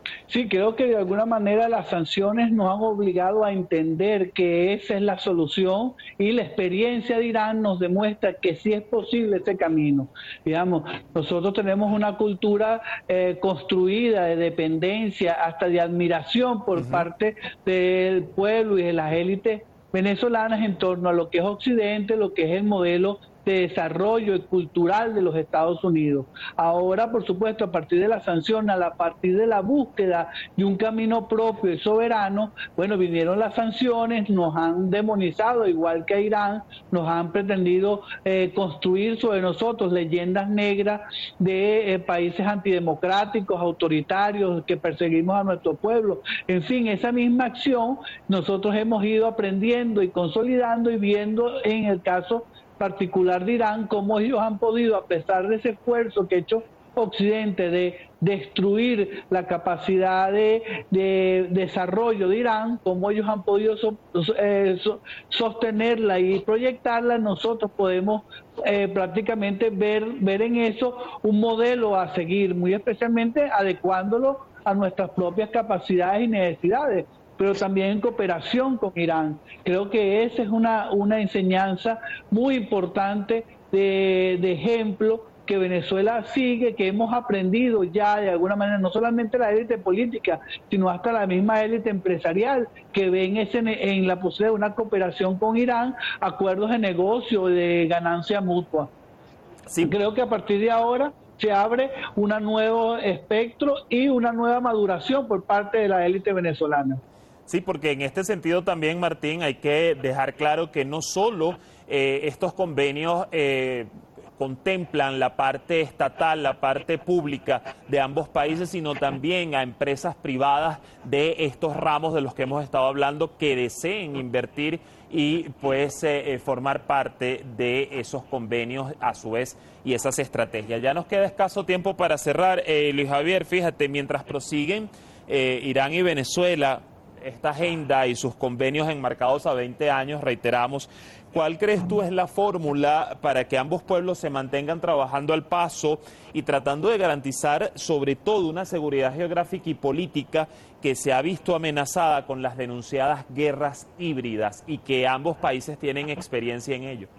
Sí, creo que de alguna manera las sanciones nos han obligado a entender que esa es la solución y la experiencia de Irán nos demuestra que sí es posible ese camino. Digamos, nosotros tenemos una cultura eh, construida de dependencia, hasta de admiración por uh-huh. parte del pueblo y de las élites venezolanas en torno a lo que es Occidente, lo que es el modelo de desarrollo cultural de los Estados Unidos. Ahora, por supuesto, a partir de la sanción, a partir de la búsqueda de un camino propio y soberano, bueno, vinieron las sanciones, nos han demonizado, igual que a Irán, nos han pretendido eh, construir sobre nosotros leyendas negras de eh, países antidemocráticos, autoritarios, que perseguimos a nuestro pueblo. En fin, esa misma acción nosotros hemos ido aprendiendo y consolidando y viendo en el caso particular de Irán, cómo ellos han podido, a pesar de ese esfuerzo que ha hecho Occidente de destruir la capacidad de, de desarrollo de Irán, cómo ellos han podido so, eh, so, sostenerla y proyectarla. Nosotros podemos eh, prácticamente ver, ver en eso un modelo a seguir, muy especialmente adecuándolo a nuestras propias capacidades y necesidades, pero también en cooperación con Irán. Creo que esa es una, una enseñanza muy importante de, de ejemplo que Venezuela sigue, que hemos aprendido ya de alguna manera, no solamente la élite política, sino hasta la misma élite empresarial, que ven ese, en la posibilidad de una cooperación con Irán, acuerdos de negocio, de ganancia mutua. Sí. Creo que a partir de ahora se abre un nuevo espectro y una nueva maduración por parte de la élite venezolana. Sí, porque en este sentido también, Martín, hay que dejar claro que no solo eh, estos convenios eh, contemplan la parte estatal, la parte pública de ambos países, sino también a empresas privadas de estos ramos de los que hemos estado hablando que deseen invertir y pues eh, formar parte de esos convenios a su vez y esas estrategias. Ya nos queda escaso tiempo para cerrar. Eh, Luis Javier, fíjate, mientras prosiguen eh, Irán y Venezuela esta agenda y sus convenios enmarcados a veinte años, reiteramos, ¿cuál crees tú es la fórmula para que ambos pueblos se mantengan trabajando al paso y tratando de garantizar sobre todo una seguridad geográfica y política que se ha visto amenazada con las denunciadas guerras híbridas y que ambos países tienen experiencia en ello?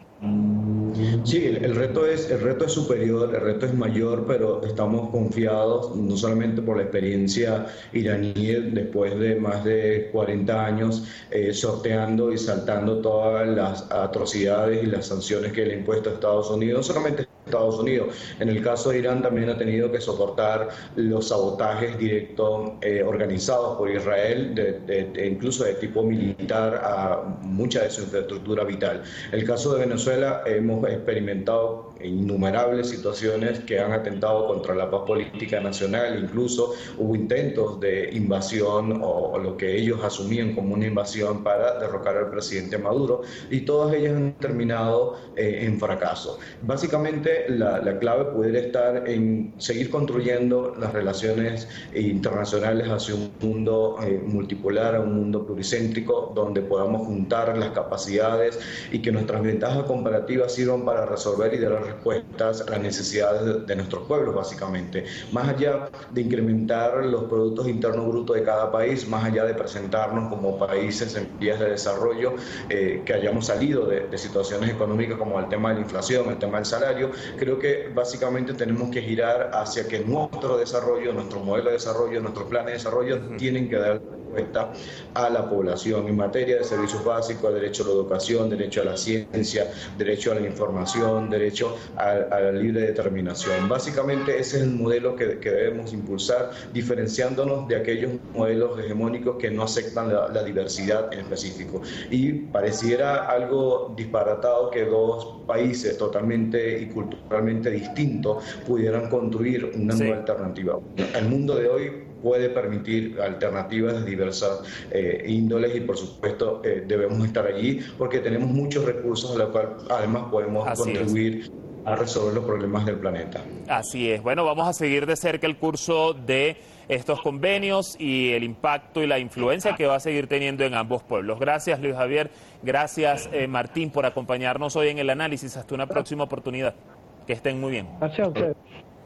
Sí, el, el, reto es, el reto es superior, el reto es mayor, pero estamos confiados, no solamente por la experiencia iraní después de más de cuarenta años eh, sorteando y saltando todas las atrocidades y las sanciones que le ha impuesto a Estados Unidos, no solamente Estados Unidos. En el caso de Irán también ha tenido que soportar los sabotajes directos eh, organizados por Israel, de, de, de, incluso de tipo militar, a mucha de su infraestructura vital. El caso de Venezuela, hemos experimentado innumerables situaciones que han atentado contra la paz política nacional, incluso hubo intentos de invasión o, o lo que ellos asumían como una invasión para derrocar al presidente Maduro, y todas ellas han terminado eh, en fracaso. Básicamente la, la clave pudiera estar en seguir construyendo las relaciones internacionales hacia un mundo eh, multipolar, a un mundo pluricéntrico, donde podamos juntar las capacidades y que nuestras ventajas comparativas sirvan para resolver y dar respuestas a las necesidades de, de nuestros pueblos, básicamente. Más allá de incrementar los productos internos brutos de cada país, más allá de presentarnos como países en vías de desarrollo, eh, que hayamos salido de, de situaciones económicas como el tema de la inflación, el tema del salario, creo que básicamente tenemos que girar hacia que nuestro desarrollo, nuestro modelo de desarrollo, nuestros planes de desarrollo tienen que dar respuesta a la población en materia de servicios básicos, derecho a la educación, derecho a la ciencia, derecho a la información, derecho a, a la libre determinación. Básicamente ese es el modelo que, que debemos impulsar, diferenciándonos de aquellos modelos hegemónicos que no aceptan la, la diversidad en específico. Y pareciera algo disparatado que dos países totalmente y culturalmente distintos pudieran construir una sí. nueva alternativa. El mundo de hoy puede permitir alternativas de diversas eh, índoles y por supuesto eh, debemos estar allí porque tenemos muchos recursos a los cuales además podemos Así contribuir es. a resolver los problemas del planeta. Así es. Bueno, vamos a seguir de cerca el curso de estos convenios y el impacto y la influencia que va a seguir teniendo en ambos pueblos. Gracias, Luis Javier. Gracias, eh, Martín, por acompañarnos hoy en el análisis. Hasta una próxima oportunidad. Que estén muy bien. Gracias a ustedes.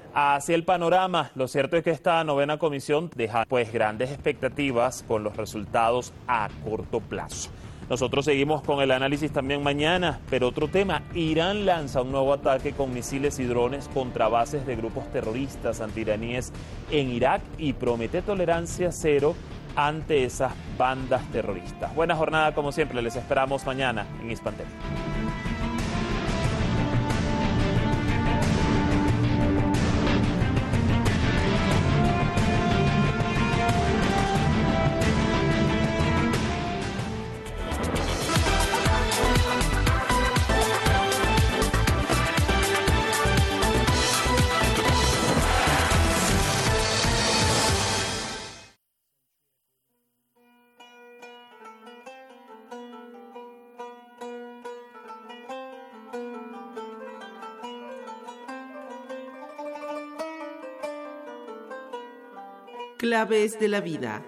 Así el panorama. Lo cierto es que esta novena comisión deja pues grandes expectativas con los resultados a corto plazo. Nosotros seguimos con el análisis también mañana, pero otro tema, Irán lanza un nuevo ataque con misiles y drones contra bases de grupos terroristas antiiraníes en Irak y promete tolerancia cero ante esas bandas terroristas. Buena jornada como siempre, les esperamos mañana en Hispantel. Claves de la vida.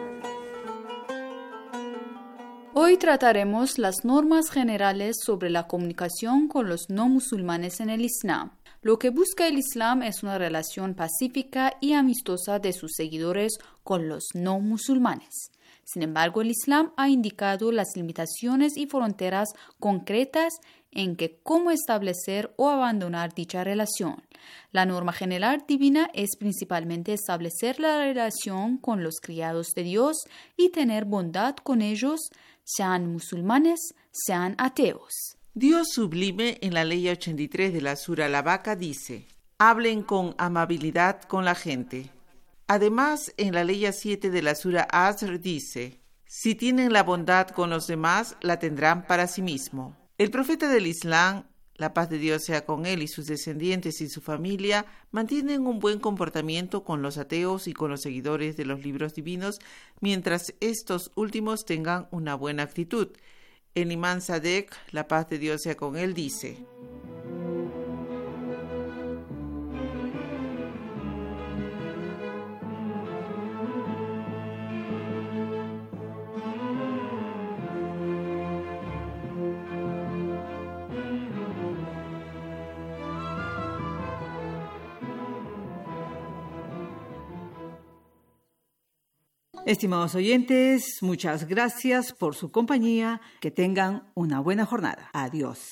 Hoy trataremos las normas generales sobre la comunicación con los no musulmanes en el Islam. Lo que busca el Islam es una relación pacífica y amistosa de sus seguidores con los no musulmanes. Sin embargo, el Islam ha indicado las limitaciones y fronteras concretas en que cómo establecer o abandonar dicha relación. La norma general divina es principalmente establecer la relación con los criados de Dios y tener bondad con ellos, sean musulmanes, sean ateos. Dios sublime en la ley ochenta y tres de la Sura Al-Baqarah dice: hablen con amabilidad con la gente. Además, en la ley siete de la Sura Asr dice: si tienen la bondad con los demás, la tendrán para sí mismo. El profeta del Islam, la paz de Dios sea con él y sus descendientes y su familia, mantienen un buen comportamiento con los ateos y con los seguidores de los libros divinos, mientras estos últimos tengan una buena actitud. El imán Sadek, la paz de Dios sea con él, dice: Estimados oyentes, muchas gracias por su compañía. Que tengan una buena jornada. Adiós.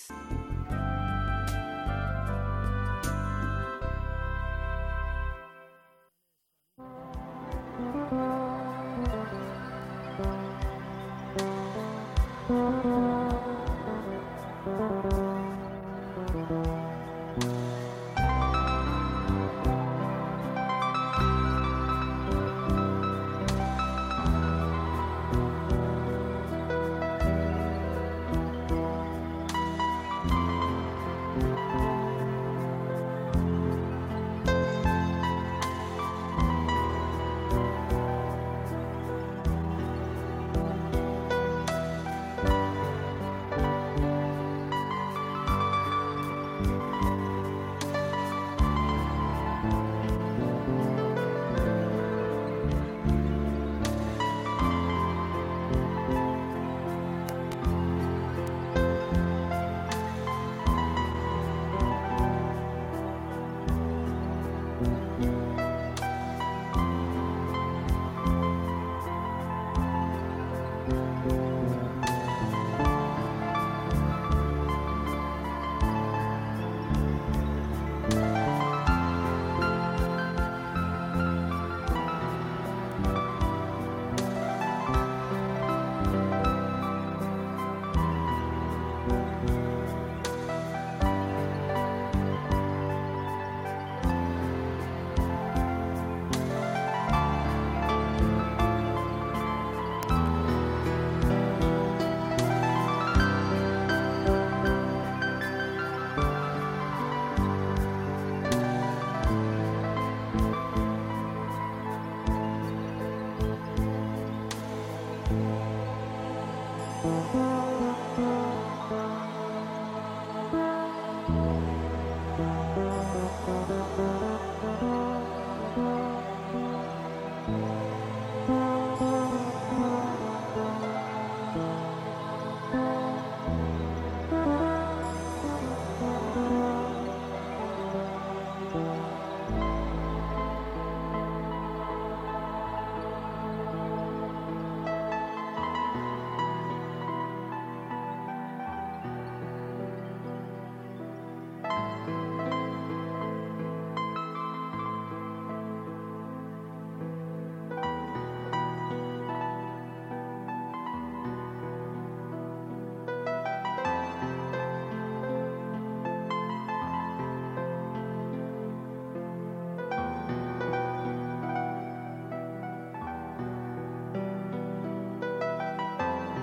Thank you.